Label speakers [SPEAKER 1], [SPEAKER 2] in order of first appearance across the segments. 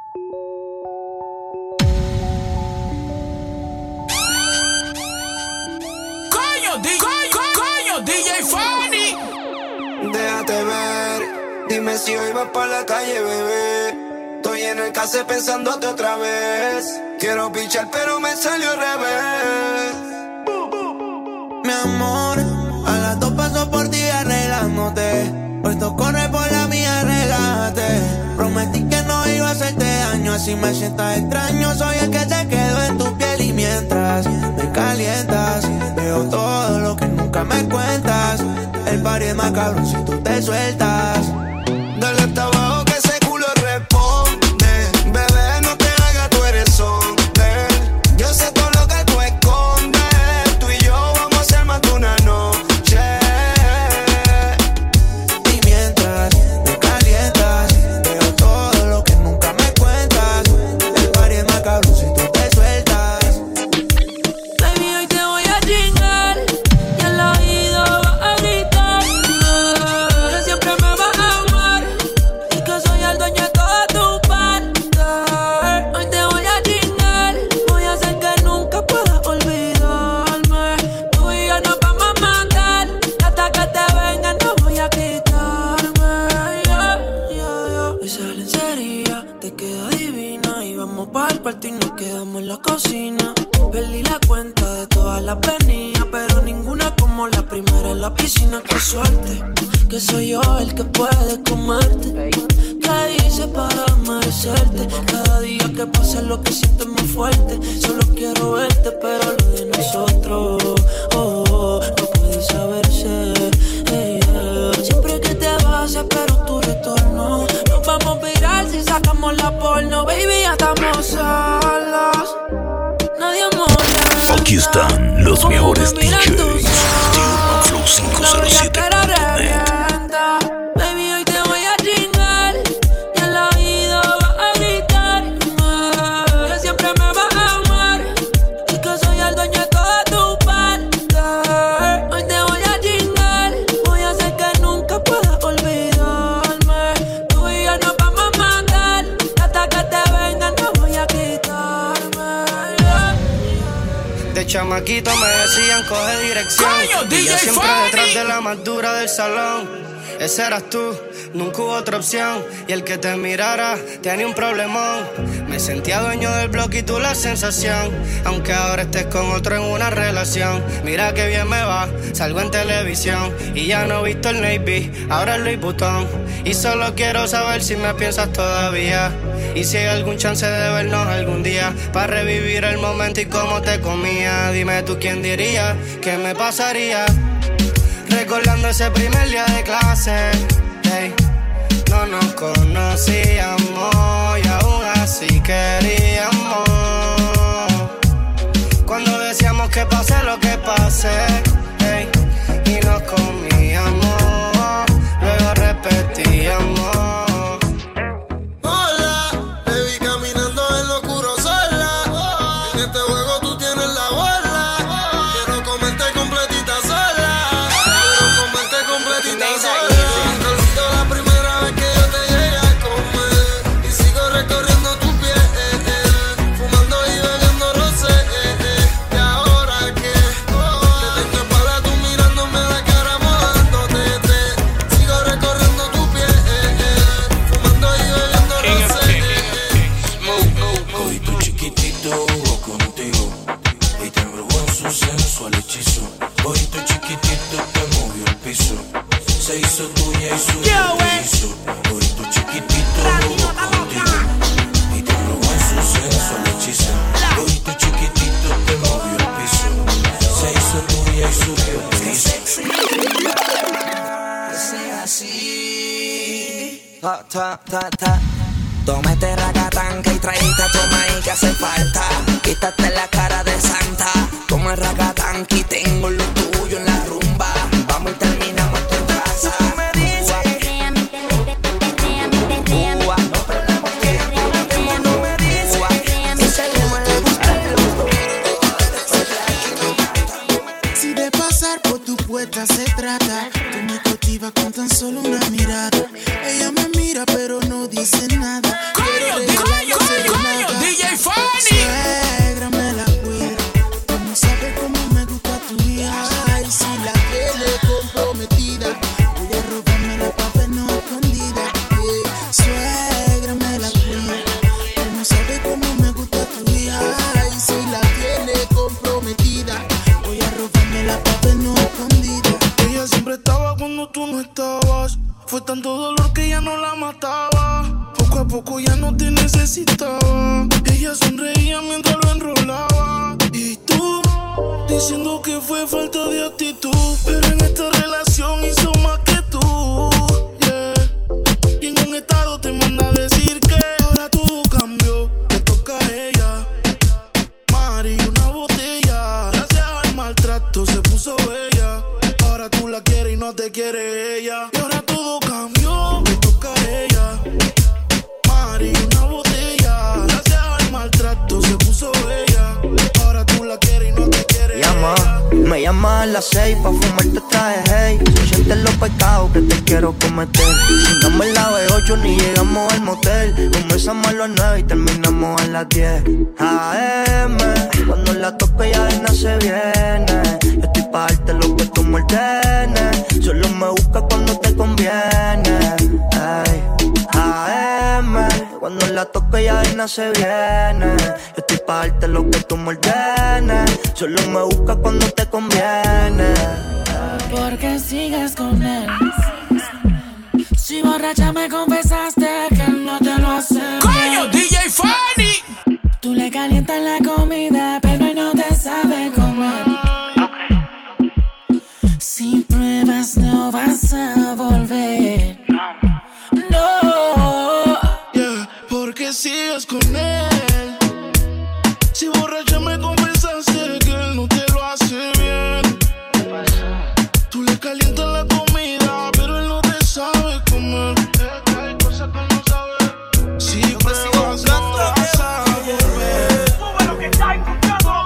[SPEAKER 1] Coño, DJ Fanny.
[SPEAKER 2] Déjate ver, dime si hoy vas pa' la calle, bebé. Estoy en el case pensándote otra vez. Quiero pichar pero me salió al revés.
[SPEAKER 3] Mi amor, a las 2 paso por ti arreglándote. Puesto corre por la mía, relájate. Prometí que no iba a hacerte daño, así me sientas extraño. Soy el que se quedó en tu piel y mientras me calientas, veo todo lo que nunca me cuentas. El party es más cabrón si tú te sueltas.
[SPEAKER 2] Dale hasta abajo que ese culo responde. Bebé, no te hagas, tú eres hombre. Yo sé todo lo que tú escondes. Tú y yo vamos a hacer más de una noche.
[SPEAKER 3] Y mientras me calientas, veo todo lo que nunca me cuentas. El party es más cabrón si tú te sueltas.
[SPEAKER 4] Baby, hoy te voy a chingar y al oído vas a gritar que siempre me vas a amar y que soy el dueño de toda tu parte. Hoy te voy a chingar, voy a hacer que nunca puedas olvidarme. Tú y yo nos vamos a matar, hasta que te vengan no voy a quitarme. Esa lencería te queda divina y vamos para el party y nos quedamos en la cocina. Perdí la cuenta de todas las venidas, pero ninguna como la primera en la piscina. Qué suerte, que soy yo el que puede comerte. ¿Qué hice para merecerte? Cada día que pasa lo que siento es más fuerte. Solo quiero verte, pero lo de nosotros no puede saberse. Siempre que te vas espero tu retorno. Nos vamos a virar si sacamos la porno. Baby, ya estamos solos. Nadie muere.
[SPEAKER 1] Aquí están los mejores DJs. TurboFlow507.net.
[SPEAKER 4] Baby, hoy te voy a chingar y al oído vas a gritar que siempre me vas a amar y que soy el dueño de toda tu parte. Hoy te voy a chingar, voy a hacer que nunca puedas olvidarme. Tú y yo nos vamos a matar, hasta que te vengan no voy a quitarme.
[SPEAKER 2] De chamaquito me decían coge dirección. Y yo siempre detrás de la más dura del salón. Ese eras tú, nunca hubo otra opción. Y el que te mirara tenía un problemón. Me sentía dueño del bloque y tú la sensación. Aunque ahora estés con otro en una relación. Mira que bien me va, salgo en televisión. Y ya no he visto el Navy, ahora es Louis Vuitton. Y solo quiero saber si me piensas todavía. Y si hay algún chance de vernos algún día, para revivir el momento y cómo te comía. Dime tú quién diría, qué me pasaría recordando ese primer día de clase. Hey, no nos conocíamos y aún así queríamos. Cuando decíamos que pase lo que pase, hey, y nos comíamos, luego repetíamos.
[SPEAKER 3] Toma este racatanca y traíste a tu maíz que hace falta. Quítate la cara de santa. Toma el racatanca y tengo lo tuyo en la rumba. Vamos y terminamos en tu casa. Tú me dices no perdamos tiempo, no me dices y seguimos le gusta los dos.
[SPEAKER 5] Si de pasar por tu puerta se trata, tú me cautivas con tan solo una mirada. Ella me mira pero no dice nada. Quiero regalarle ya no te necesitaba. Ella sonreía mientras lo enrolaba. Y tú, diciendo que fue falta de actitud. Pero en esta relación hizo más que tú, yeah. Y en un estado te manda a decir que ahora todo cambió, le toca a ella. Mari, una botella. Gracias al maltrato se puso bella. Ahora tú la quieres y no te quiere ella. Y ahora todo cambió, le toca a ella. Mari, una botella. Gracias al maltrato se puso bella. Ahora tú la quieres y no te quiere ella.
[SPEAKER 3] Me llamas a las 6 pa' fumarte traje, hey. Si sientes los pecados que te quiero cometer. Chingamos en la B8 ni llegamos al motel. Comenzamos a las 9 y terminamos a las 10 AM. Cuando la toco ya de nada se viene. Yo estoy pa' darte lo que tú me ordenes. Solo me buscas cuando te conviene, ay. AM. Cuando la toco ya de nada se viene. Yo estoy pa' darte lo que tú me ordenes. Solo me buscas cuando te conviene.
[SPEAKER 4] Porque sigues con él. Si borracha me confesaste que él no te lo hace.
[SPEAKER 1] ¡Coño, DJ Fanny!
[SPEAKER 4] Tú le calientas la comida, pero él no te sabe comer. Si pruebas no vas a volver. No.
[SPEAKER 5] Yeah, porque sigues con él. Si borracha me confesaste que él no te lo hace bien. Tú le calientas la comida, pero él no te sabe comer. Hay cosas que no sabe. Si pruebas no vas a volver.
[SPEAKER 6] Sube lo que está escuchando.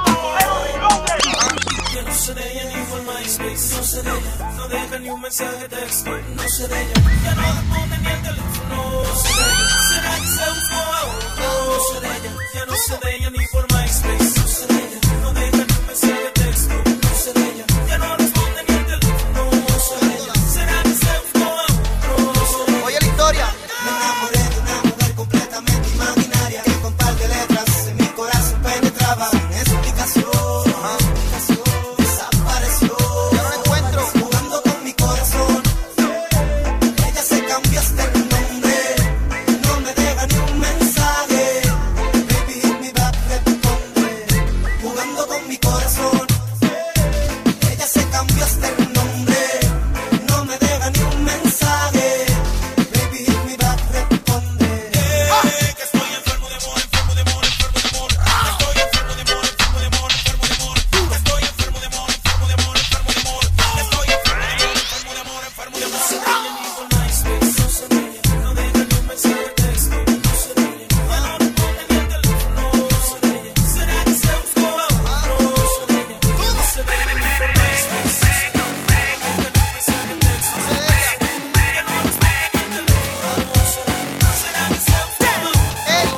[SPEAKER 4] Yo no sé de ella ni por MySpace. No sé de ella, no deja ni un mensaje de texto. No sé de ella, ya no responde ni el teléfono. No sé de ella, será que se buscó a otro. No sé de ella, ya no sé de ella ni por MySpace. No sé de ella, no deja ni un mensaje de texto. No sé de ella, ya no responde ni el teléfono. No sé de ella, será que se buscó a otro.
[SPEAKER 3] Oye la historia.
[SPEAKER 7] Me enamoré de una mujer completamente imaginaria, que con par de letras en mi corazón penetraba. Sin explicación, desapareció.
[SPEAKER 3] Yo no la encuentro.
[SPEAKER 7] Jugando con mi corazón. Ella se cambió hasta el nombre. No me deja ni un mensaje. Baby, hit me back, responde. Jugando con mi corazón. Ella se cambió hasta el nombre. No me deja ni un mensaje. Baby, hit me back, responde.
[SPEAKER 4] Que estoy enfermo de amor, enfermo de amor, enfermo de amor. Estoy enfermo de amor, enfermo de amor, enfermo de amor. Estoy enfermo de amor, enfermo de amor, enfermo de amor. Estoy enfermo de amor, enfermo de amor, enfermo de amor. No sé de ella ni por MySpace, no sé de ella, no deja ni un mensaje de texto. No sé de ella, ya no responde ni el teléfono. No sé de ella, será que se buscó a otro. No sé de ella, no sé de ella ni por MySpace. No sé de ella, no deja ni un mensaje de texto. No sé de ella, ya no responde ni el teléfono. No sé de ella, será que se buscó a otro.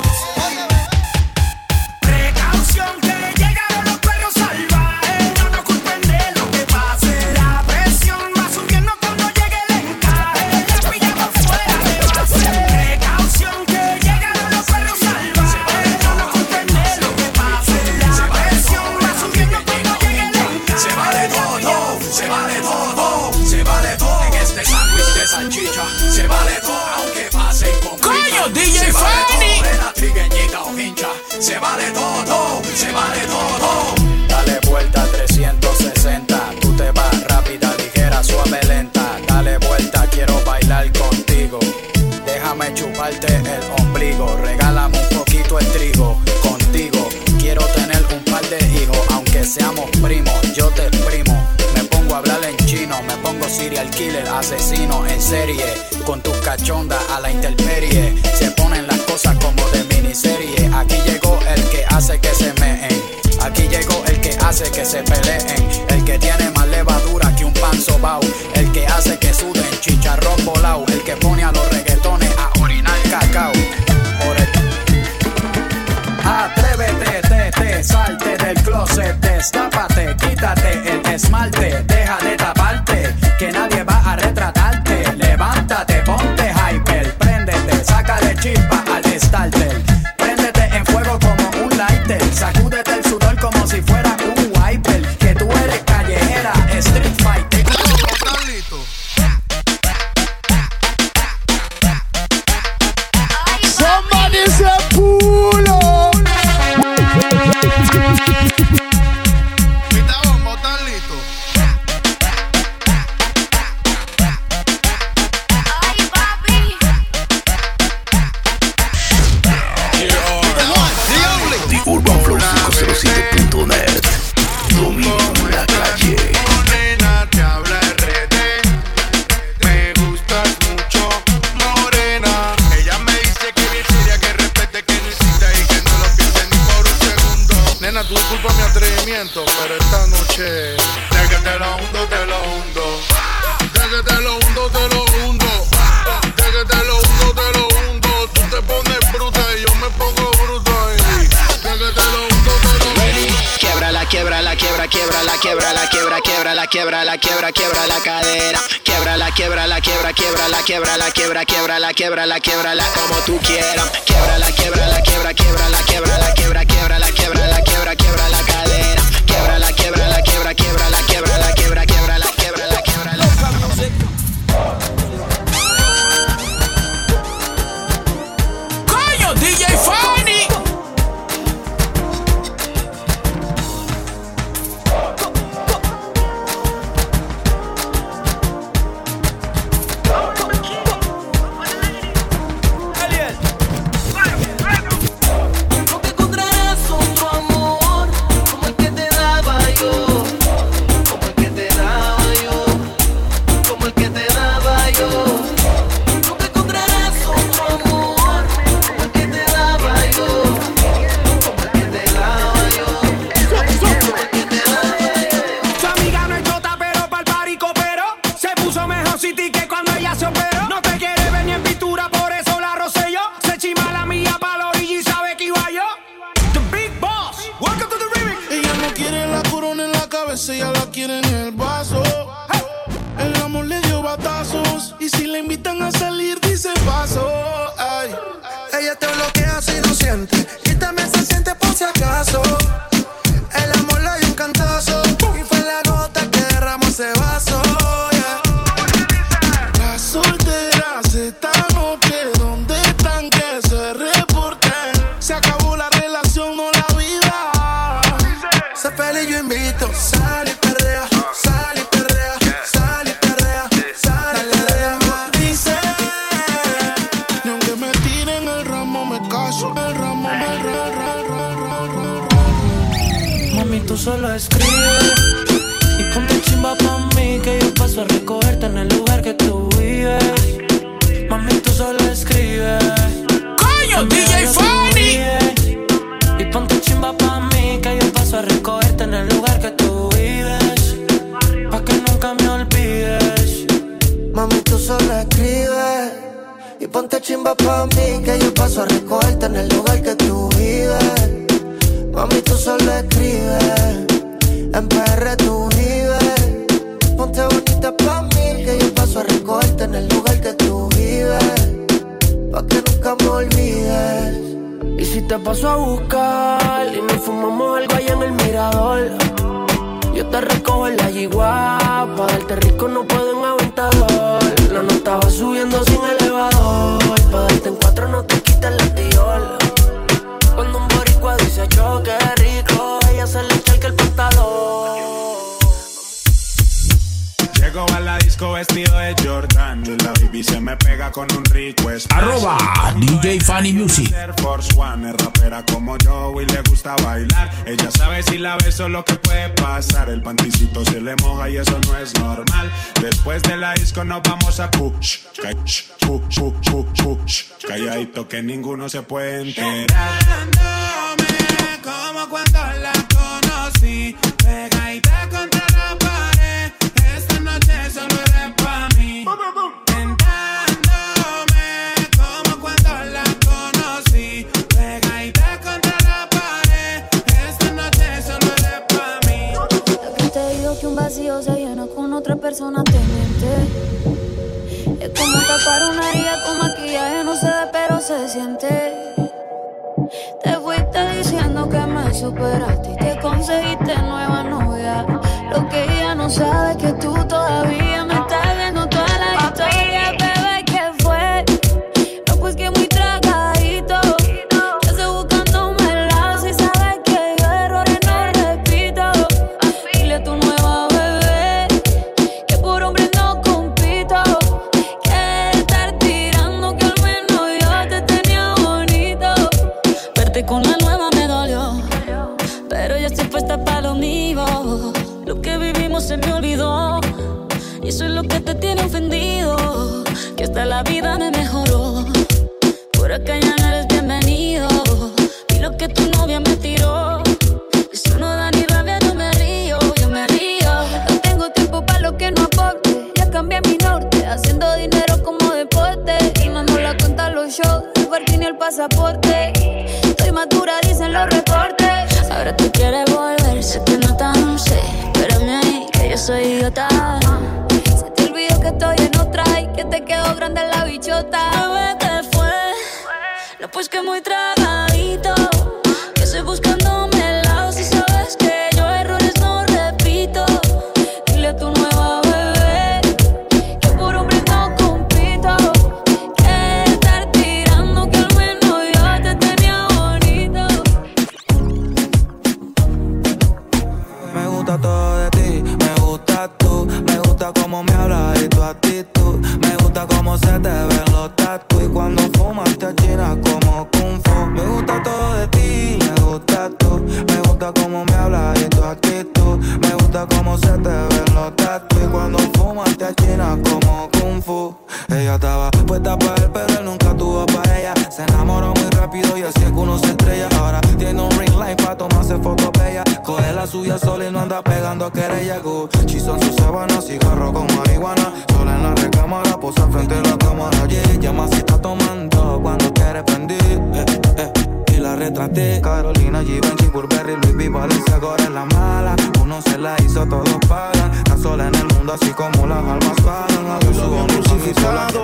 [SPEAKER 6] Precaución que llegaron los perros salvajes. No nos culpen de lo que pase. La presión va subiendo cuando llegue el encaje. La pillamos fuera de base. Precaución que llegaron los perros salvajes. No nos culpen de lo que pase. La presión va subiendo cuando llegue el encaje.
[SPEAKER 1] Se vale todo, se vale todo, se vale todo. En este sándwich de salchicha, se vale todo, aunque pasen con ¡Coño, DJ se vale Fanny! Todo, la trigueñita o hincha, se vale todo, se vale todo.
[SPEAKER 8] Dale vuelta 360, tú te vas rápida, ligera, suave, lenta. Dale vuelta, quiero bailar contigo. Déjame chuparte el ombligo, regálame un poquito el trigo. Contigo quiero tener un par de hijos, aunque seamos primos, yo te exprimo. Me pongo a hablar en chino, me pongo serial killer, asesino en serie. Con tus cachondas a la intemperie, se ponen las cosas como de miniserie. Aquí llegó el que hace que se meen, aquí llegó el que hace que se peleen, el que tiene más levadura que un pan sobao, el que hace que suden chicharrón volao, el que pone a los reggaetones a orinar cacao. Por el... Atrévete, salte del closet, destápate, quítate el esmalte, deja de taparte, que nadie va a retratarte. Levántate, ponte hyper, préndete, sácale chispa al estarte.
[SPEAKER 5] Nena, tú disculpa mi atrevimiento, pero esta noche de que te lo hundo, te lo hundo. De que te lo hundo, te lo hundo. De que te lo hundo, te lo hundo. Tú te pones bruta y yo me pongo bruto ahí. De que te lo hundo, te lo hundo.
[SPEAKER 9] Quiebrala, quiebrala, quiebra, quiebrala, quiebrala, quiebra, quiebrala, quiebrala, quiebra, quiebra la cadera. Quiebrala, quiebrala, quiebra, quiebrala, quiebrala, quiebra, quiebrala, quiebrala, quiebrala como tú quieras. Quiebrala, quiebrala, quiebra, quiebrala, quiebrala, quiebra, quiebrala, quiebrala, quiebra, quiebra la cadera. Quiebrala, quiebrala, quiebra, quiebrala, quiebrala, quiebra, quiebrala, quiebrala, quiebrala.
[SPEAKER 1] Coño, DJ Fanny.
[SPEAKER 5] Ella la quiere en el vaso. El amor le dio batazos. Y si le invitan a salir, dice paso. Ay.
[SPEAKER 3] Ella te bloquea si no siente. Y también se siente por si acaso. El amor le dio un cantazo. Y fue la gota que derramó ese vaso. Yeah.
[SPEAKER 5] Las solteras esta noche, ¿dónde están? Que se reporten. Se acabó la relación, no la vida.
[SPEAKER 3] Sé feliz, yo invito. Sal y perrea, sal y perrea, sal y perrea, sal y perrea.
[SPEAKER 5] Dice, ni aunque me tiren el ramo me caso. El ramo me
[SPEAKER 4] Mami, tú solo escribes y ponte chimba pa' mí, que yo paso a recogerte en el lugar que tú vives. Mami, tú solo escribes.
[SPEAKER 1] ¡Coño, DJ Fanny!
[SPEAKER 4] Y ponte chimba pa' mí, que yo paso a recogerte en el lugar que tú vives, pa' que nunca me olvides.
[SPEAKER 3] Mami, tú solo escribes y ponte chimba pa' mí, que yo paso a recogerte en el lugar que tú vives. Mami, tú solo escribes, en PR tú vives. Ponte bonita pa' mí, que yo paso a recogerte en el lugar que tú vives, pa' que nunca me olvides.
[SPEAKER 4] Y si te paso a buscar y nos fumamos algo allá en el mirador, yo te recojo en la yigua, pa' darte rico no puedo en aventador. La nota va subiendo sin elevador, pa' darte en cuatro no te quites la tiola. Cuando un boricua dice yo qué rico, ella se le echa el pantalón.
[SPEAKER 10] Llego a la disco vestido de Jordan y la baby se me pega con un rico splash.
[SPEAKER 1] Arroba DJ Fanny Music.
[SPEAKER 10] Air Force One, es rapera como yo y le gusta bailar. Ella sabe si la beso lo que puede pasar. El panticito se le moja y eso no es normal. Después de la disco nos vamos a push. Calladito que ninguno se puede enterar. Como cuando la conocí, pegadita contra la pared. Esta noche solo eres pa' mí. Tentándome como cuando la conocí, pegadita contra la pared. Esta noche solo eres pa' mí.
[SPEAKER 11] ¿Quién te dijo que un vacío se llena con otra persona? Te miente. Es como tapar una herida con maquillaje, no se ve pero se siente. Te fuiste diciendo que me superaste y te conseguiste nueva novia. Lo que ella no sabe es que tú todavía me estás viendo toda la historia. Bebé, ¿qué fue? No, pues que muy tragadito. Yo estoy buscándome el lazo y sabes que yo errores no repito. Dile a tu nueva bebé que por hombre no compito. Que estar tirando que al menos yo te tenía bonito. Verte con la nueva me dolió, pero ya estoy puesta para lo mío. Lo que vivimos se me olvidó y eso es lo que te tiene ofendido. Que hasta la vida me mejoró. Por acá ya no eres bienvenido. Y lo que tu novia me tiró, pasaporte. Estoy madura, dicen los reportes. Ahora tú quieres volver, sé que no tan sé. Espérame ahí, que yo soy idiota. Se te olvidó que estoy en otra y que te quedó grande la bichota. Bebé, ¿qué fue? No, pues que muy tragadito. Que estoy buscándome el lado. Si sabes que yo errores no repito. Dile a tu nueva bebé que por hombre no compito. Que estar tirando que al menos yo te tenía bonito.
[SPEAKER 3] Me gusta todo de ti, me gusta tú. Me gusta cómo me hablas y tu actitud. Me gusta cómo se te ven los tatu. Y cuando fumas te achinas como Kung Fu. Me gusta todo de ti, me gusta tú. Me gusta cómo me hablas y tu actitud. Me gusta cómo se te ven los tatu. Y cuando fumas te achinas como Kung Fu. Ella estaba puesta para él, pero él nunca tuvo para ella. Se enamoró muy rápido y así es que uno se estrella. Ahora tiene un ring light para tomarse fotos bellas. Coge la suya sola y no anda pegando querella. Gucci son sus sábanas, cigarro con marihuana. Sola en la recámara, posa frente a la cámara. Yeah, llama si está tomando cuando quiere prendir. Y la retraté. Carolina, Givenchy, Burberry, Louis V, Valencia, ahora es la mala. Uno se la hizo, todos pagan. Está sola en el mundo así como las almas pagan. A su hombre crucificado,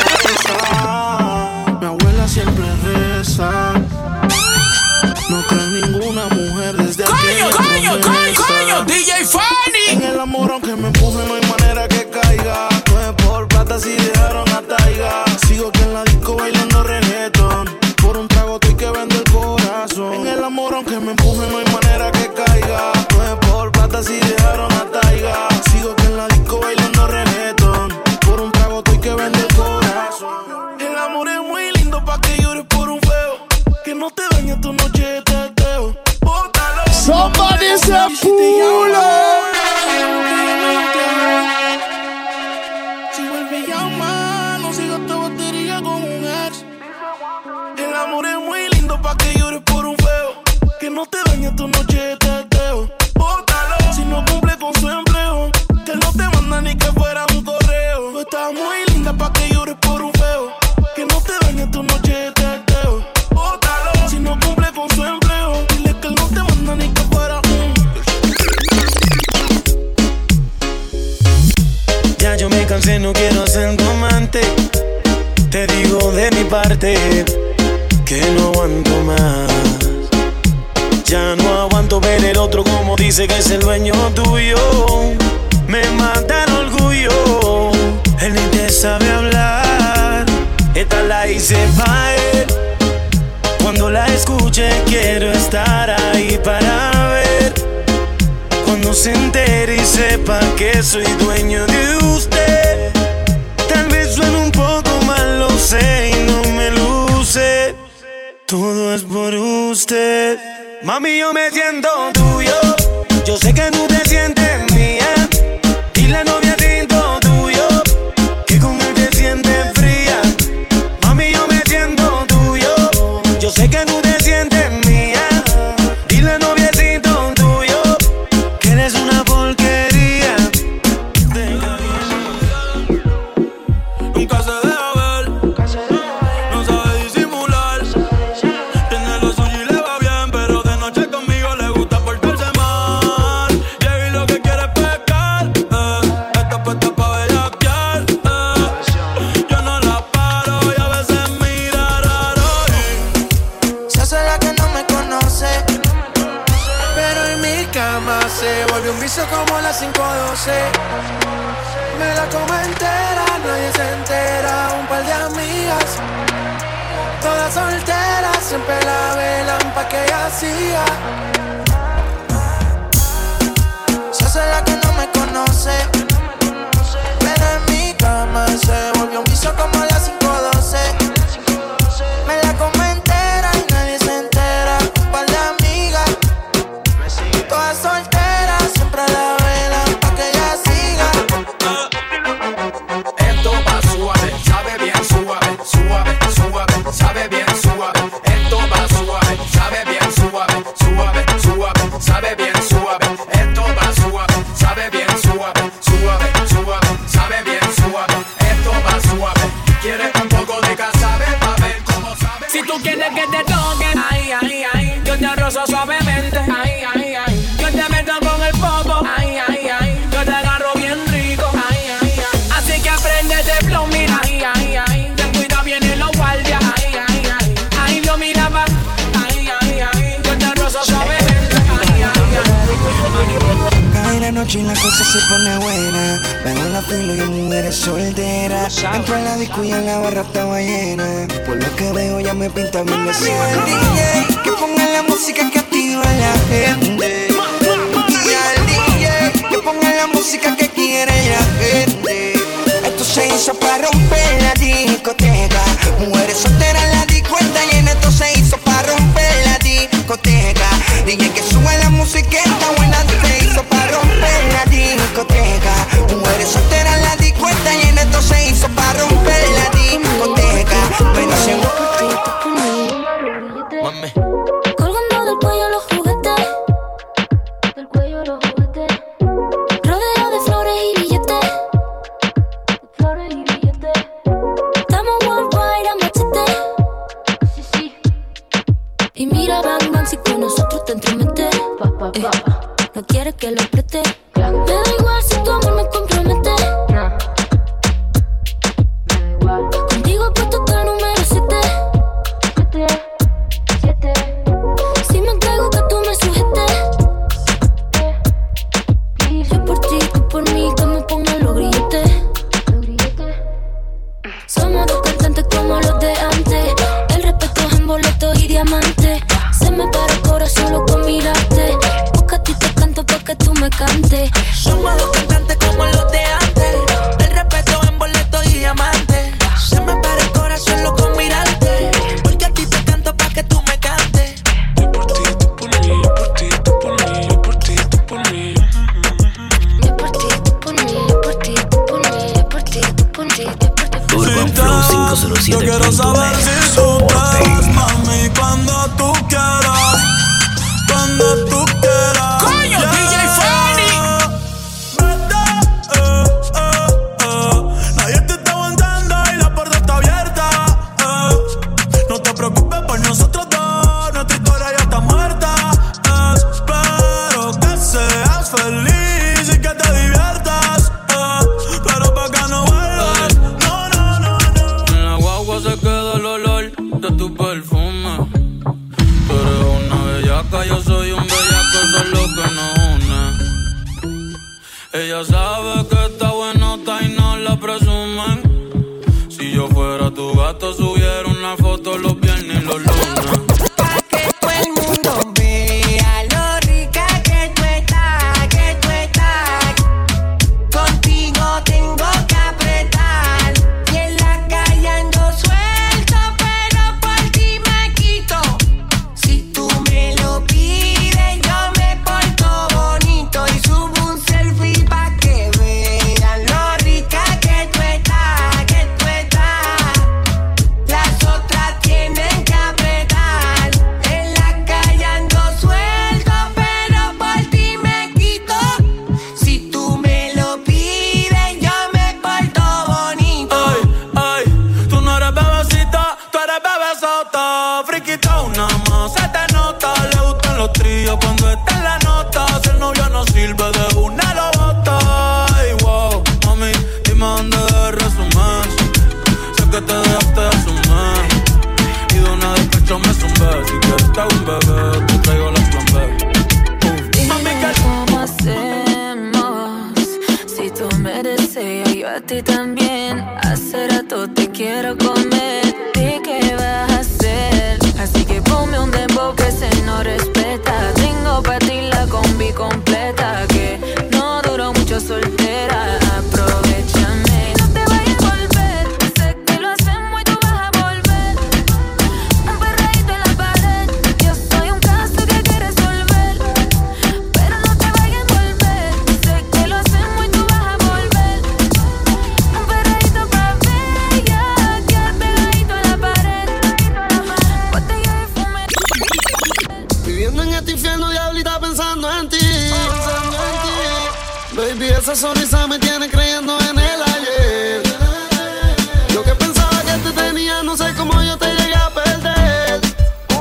[SPEAKER 5] mi abuela siempre reza. No creo en ninguna mujer desde
[SPEAKER 1] ¡Coño! DJ Fanny.
[SPEAKER 5] En el amor aunque me empuje no hay manera que caiga. No es por plata si dejaron a Taiga. Sigo aquí en la disco bailando reggaeton. Por un trago estoy que vende el corazón. En el amor aunque me empuje no hay manera que caiga. No es por plata si dejaron a Taiga. Sigo aquí en la disco bailando reggaeton. Por un trago estoy que vende el corazón. El amor es muy lindo pa' que llores por un feo. Que no te dañe tu noche de teteo. Bótalo.
[SPEAKER 1] Somebody se pulo.
[SPEAKER 5] Si vuelve a llamar, no sigas esta batería con un ex. El amor es muy lindo pa' que llores por un feo. Que no te dañe tu noche de teteo. Bótalo. Si no cumple con su empleo. Que no te manda ni que fuera un correo. Tú estás muy linda pa' que llores por un feo. Que no te dañe tu noche de teteo. Bótalo. Si no cumple con su empleo. Dile que él no te manda ni que fuera un.
[SPEAKER 12] Ya yo me cansé, no quiero ser tu amante. Te digo de mi parte que no aguanto más. Ya no aguanto ver el otro como dice que es el dueño tuyo. Me mata el orgullo. Él ni te sabe hablar. Esta la hice pa' él. Cuando la escuche quiero estar ahí para ver. Cuando se entere y sepa que soy dueño de usted. Tal vez suene un poco mal, lo sé y no me luce. Todo es por usted. Mami, yo me siento tuyo. Yo sé que tú te sientes mía. Dile noviacito tuyo que con él te sientes fría. Mami, yo me siento tuyo. Yo sé que tú te sientes mía. Dile noviacito tuyo que eres una porquería.
[SPEAKER 3] Nunca se deja ver, no sabe disimular. Tiene lo suyo y le va bien, pero de noche conmigo le gusta portarse mal. Llega y lo que quiere es pecar, está puesta pa' bellaquear, yo no la paro y a veces mira raro.
[SPEAKER 4] Se hace la que no me conoce, pero en mi cama se volvió un vicio como las 5:12. Me la como entera, nadie se entera. Un par de amigas, todas solteras, siempre la velan pa' que ella siga. Se hace la que no me conoce, pero en mi cama se volvió un vicio como las 5:12. Me la como entera y nadie se entera. Un par de amigas, todas solteras, siempre la velan pa' que ella siga.
[SPEAKER 1] Esto va suave, sabe bien suave, suave, suave, sabe bien suave. Esto va suave, sabe bien suave, suave, suave.
[SPEAKER 6] me toques, ay, ay, ay. Yo te rozo suavemente, ay, ay, ay. Yo te meto con el popo, ay, ay, ay. Yo te agarro bien rico, ay, ay, ay. Así que aprende de flow, mira, ay, ay, ay. Ten cuidado, vienen los guardias, ay, ay, ay. Ay, yo miraba, ay, ay, ay. Yo te rozo suavemente, ay, ay, ay.
[SPEAKER 13] Cae la noche y la cosa se pone buena. Vengo en la fila y mujeres solteras. Entro a la disco y en la barra estaba llena. Por lo que veo ya me pinta bien de cena. DJ, que ponga la música que activa a la gente. Y al DJ, que ponga la música que quiere la gente. Esto se hizo para romper la discoteca. Mujeres solteras en la disco está llena. Esto se hizo para romper la discoteca. DJ que sube la música está buena. Se hizo para romper la discoteca. Mujeres solteras en la disco está llena. Esto se hizo para romper la discoteca. Pero se
[SPEAKER 11] Mami. Colgando del cuello los juguetes. Del cuello los juguetes. Rodeo de flores y billetes. Flores y billetes. Estamos worldwide a machete. Sí, sí. Y mira, bang, bang, si con nosotros te entromete. No quieres que lo preste. Me da igual si tu amor me compromete. Contigo he puesto hasta el número 7. Si me entrego que tú me sujetes. Yo por ti, tú por mí, que me pongan los grilletes. Somos dos cantantes como los de antes. El respeto es en boletos y diamantes. Se me para el corazón solo con mirarte. Porque a ti te canto pa' que tú me cantes.
[SPEAKER 4] Somos dos cantantes como los de antes. El respeto en boletos y diamantes. Se me para el corazón solo con mirarte. Porque a ti te canto pa' que tú me cantes.
[SPEAKER 5] Yo por ti, tú por mí, yo por ti, tú por mí, yo por ti, tú por mí.
[SPEAKER 11] Yo por ti, tú por mí, yo por ti, tú por mí, yo por ti, tú por mí, yo por ti.
[SPEAKER 12] Urban Flow 507.
[SPEAKER 14] Yo quiero saber si tú puedes, mami, cuando tú quieras. Cuando tú quieras.
[SPEAKER 6] ¡Coño, DJ Fanny!
[SPEAKER 14] Nadie te está aguantando y la puerta está abierta. No te preocupes por nosotros dos, nuestra historia ya está muerta. Espero que seas feliz y que te diviertas. Pero pa' que no vuelvas. No, no, no, no.
[SPEAKER 15] En la guagua se queda el olor de tu perfume. Tú eres una bellaca, yo soy un bellaco, eso es lo que nos une. Ella sabe que está buenota y no la presumen. Si yo fuera tu gato, subiera una foto los viernes y los lunes.
[SPEAKER 4] Pa' que todo el mundo vea lo rica que tú estás, que tú estás. Contigo tengo que apretar. Y en la calle ando suelto, pero por ti me quito. Si tú me lo pides, yo me porto bonito. Y subo un selfie pa' que vean lo rica que tú estás, que tú estás. Las otras tienen que apretar. En la calle ando suelto, pero por ti me quito. Si tú me lo pides, yo me porto bonito.
[SPEAKER 14] Ay, tú no eres bebecita, tú eres bebesota. Friquita una más, se te nota. Le gustan los tríos cuando está en la nota. Si el novio no sirve, de una lo bota. Ay, wow, mami, dime dónde debe resumir. Sé que te dejaste asumir. Y de una despecho me zumbé. Si quieres te hago un bebé, te traigo la plan B. Mami,
[SPEAKER 11] ¿Cómo hacemos? Si tú me deseas, yo a ti también. Hace rato te quiero comer. ¿Y qué vas a hacer? Así que ponme un dembow que se no respeta. Tengo pa' ti la combi completa. Que no duró mucho soltera. Aprovechame. No te vayas a volver. Sé que lo hacemos y tú vas a volver. Un perreíto en la pared. Yo soy un caso que hay que resolver. Pero no te vayas a volver. Sé que lo hacemos y tú vas a volver. Un perreíto pa' bella. Quedar pegadito en la pared. Botella de fume.
[SPEAKER 2] Viviendo en este infierno, diablita, pensando en ti. Baby, esa sonrisa me tiene creyendo en el ayer. Yo que pensaba que te tenía, no sé cómo yo te llegué a perder.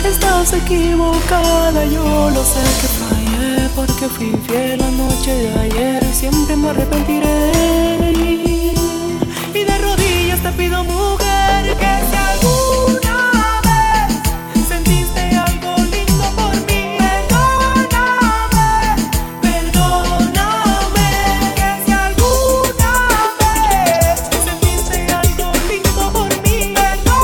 [SPEAKER 4] estás equivocada, yo lo sé que fallé porque fui fiel la noche de ayer y siempre me arrepentiré. Y de rodillas te pido, mujer, que si alguna vez sentiste algo lindo por mí, perdóname, que si alguna vez sentiste algo lindo por mí,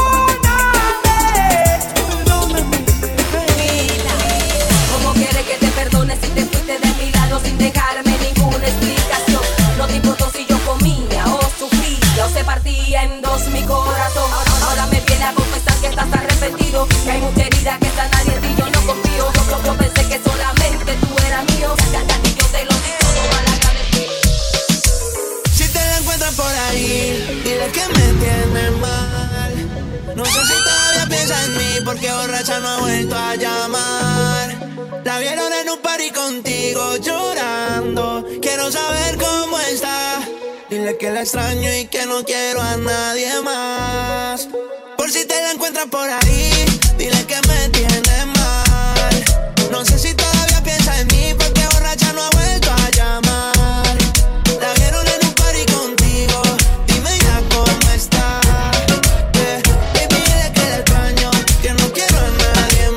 [SPEAKER 16] ¿cómo quieres que te perdone si te fuiste de mi lado sin dejarme ninguna explicación? No te importó si yo comía o sufría o se partía en dos mi corazón. Ahora me viene a confesar que estás arrepentido, que hay mucha herida que sana de ti, yo no confío. Yo pensé que solamente tú eras mío, ya que yo te lo digo toda la cara.
[SPEAKER 3] Si te la encuentras por ahí, dile que me tiene mal. No sé si todavía piensa en mí porque borracha no ha vuelto a llamar. La vieron en un party contigo llorando. Quiero saber cómo está. Dile que la extraño y que no quiero a nadie más. Por si te la encuentras por ahí, dile que me tiene mal. No sé si todavía piensa en mí porque borracha no ha vuelto a llamar. La vieron en un party contigo, dime ya cómo está. Baby, dile que la extraño, que no quiero a nadie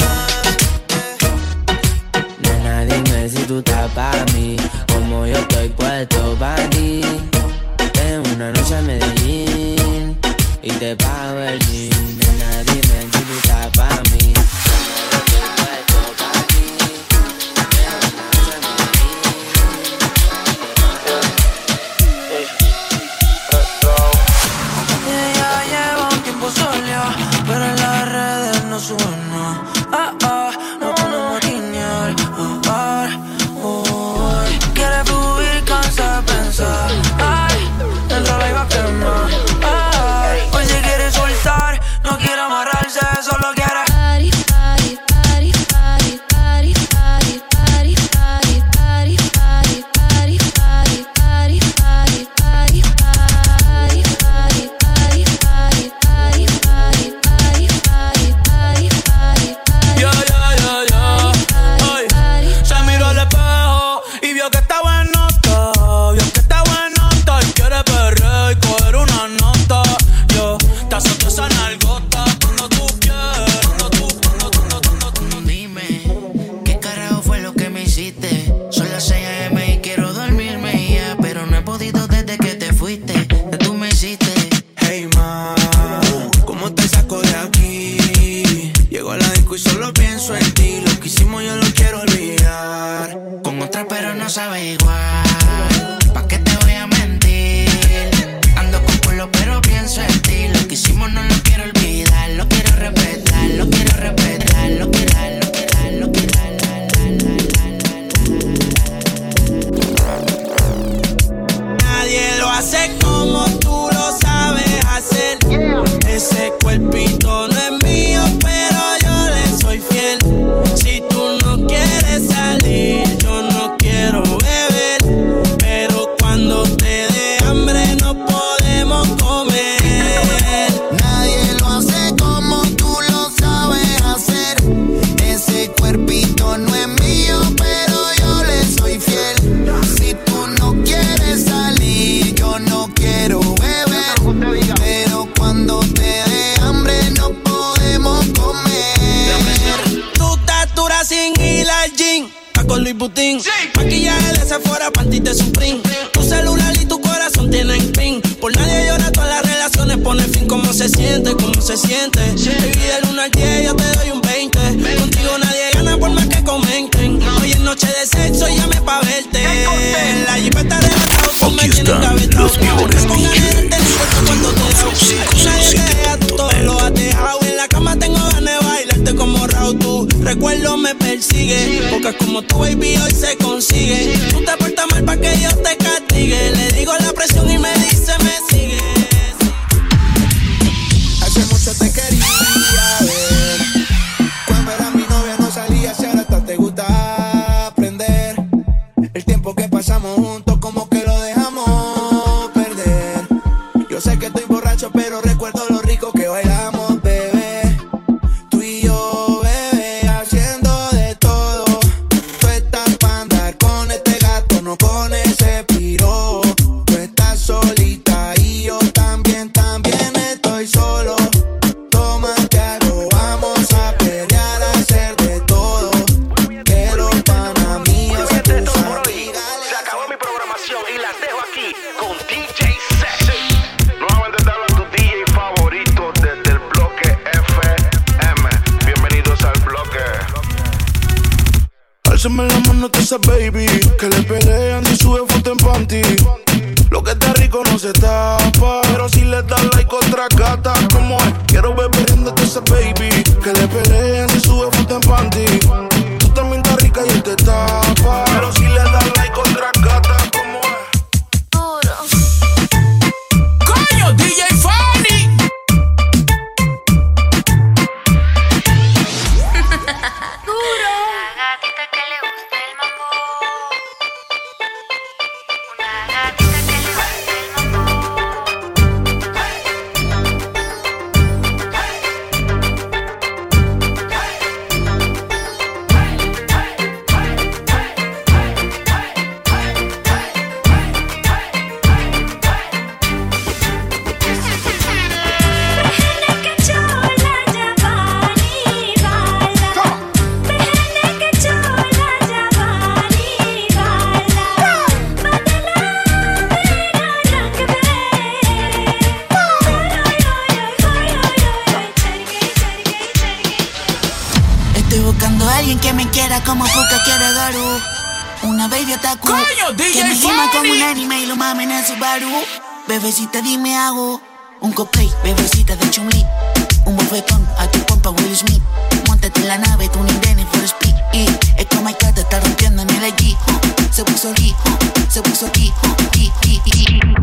[SPEAKER 3] más.
[SPEAKER 17] Nena, dime si tú estás pa' mí, como yo estoy puesto pa' ti. En una noche a Medellín y te pago el jean. Nena, dime si tú estás pa' mí.
[SPEAKER 4] Ella lleva un tiempo sola, pero en las redes no suena. No podemos guiñar. Quiere fluir, cansa de pensar. Dentro la iba a quemar. Hoy se quiere soltar, no quiere amarrarse, solo quiere.
[SPEAKER 14] Se miró al espejo y vio que estaba en nota. Vio que estaba en nota y quiere perrear y coger una nota. Yo te azoto esa nalgota cuando tú quieres.
[SPEAKER 18] Dime, ¿qué carajo fue lo que me hiciste? Son las 6 AM y quiero dormirme ya, pero no he podido desde que te fuiste. Ya tú me hiciste.
[SPEAKER 3] Hey ma, ¿cómo te saco de aquí? Llego a la disco y solo pienso en ti. Lo que hicimos yo lo quiero olvidar.
[SPEAKER 18] Con otra pero no sabe igual. ¿Pa' qué te voy a mentir? Ando con culo pero pienso en ti. Lo que hicimos no lo quiero olvidar. Lo quiero respetar, lo quiero respetar, lo quiero.
[SPEAKER 3] Nadie lo hace como tú lo sabes hacer. Ese cuerpito no es mío, pero yo le soy fiel. Si tú no quieres salir, yo no quiero beber. Pero cuando te dé hambre no podemos comer.
[SPEAKER 7] Nadie lo hace como tú lo sabes hacer. Ese cuerpito no es mío, pero yo le soy fiel. Si tú no quieres salir, yo no quiero beber. Pero cuando te dé hambre no podemos comer.
[SPEAKER 3] Tu estatura sin ir al gym, va con Louis Vuitton. Maquillaje de Sephora, panty de Supreme. Tu celular y tu corazón tienen pin. Por nadie llora, todas las relaciones pone fin. ¿Cómo se siente? ¿Cómo se siente? Baby, del 1 al 10 yo te doy un 20. Contigo nadie gana por más que comenten. Hoy es noche de sexo, llame pa' verte. La jeep está relajado, tú me tienes encabezado.
[SPEAKER 19] Los mejores
[SPEAKER 3] DJs, nadie te deja, tú todo lo has dejado. En la cama tengo ganas de bailarte como Raúl. Tu recuerdo me persigue, porque como tu baby hoy se consigue. Tú te portas mal pa' que Dios te castigue. Le digo la presión y me dice me sigue.
[SPEAKER 7] Hace mucho te quería ver. Cuando era mi novia no salía, si ahora hasta te gusta aprender. El tiempo que pasamos juntos como que lo dejamos perder. Yo sé que estoy borracho pero recuerdo lo rico que bailamos, bebé. Tú y yo,
[SPEAKER 5] Pásame la mano a esa baby, que le pelean y sube foto en panty. Lo que está rico no se tapa, pero si le das like otra gata, como es. Quiero ver perdiéndote esa baby, que le pelean y sube foto en panty. Tú también estás rica y él te tapa, pero si le das like otra gata, como es.
[SPEAKER 1] ¡Coño, DJ Fanny!
[SPEAKER 11] Duro.
[SPEAKER 19] Una gatita que le gusta el mambo. Una gatita que le gusta el mambo.
[SPEAKER 18] Estoy buscando a alguien que me quiera como Puka quiere Garu. Una baby otaku que me rima como un anime y lo mamen en Subaru. Bebecita dime hago un cosplay, bebecita de Chun-Li. Un bofetón a tu pompa Will Smith. Móntate en la nave, tú ni Dennis for speed. Y es como my cat está rompiendo en el allí. Se puso aquí, se puso aquí.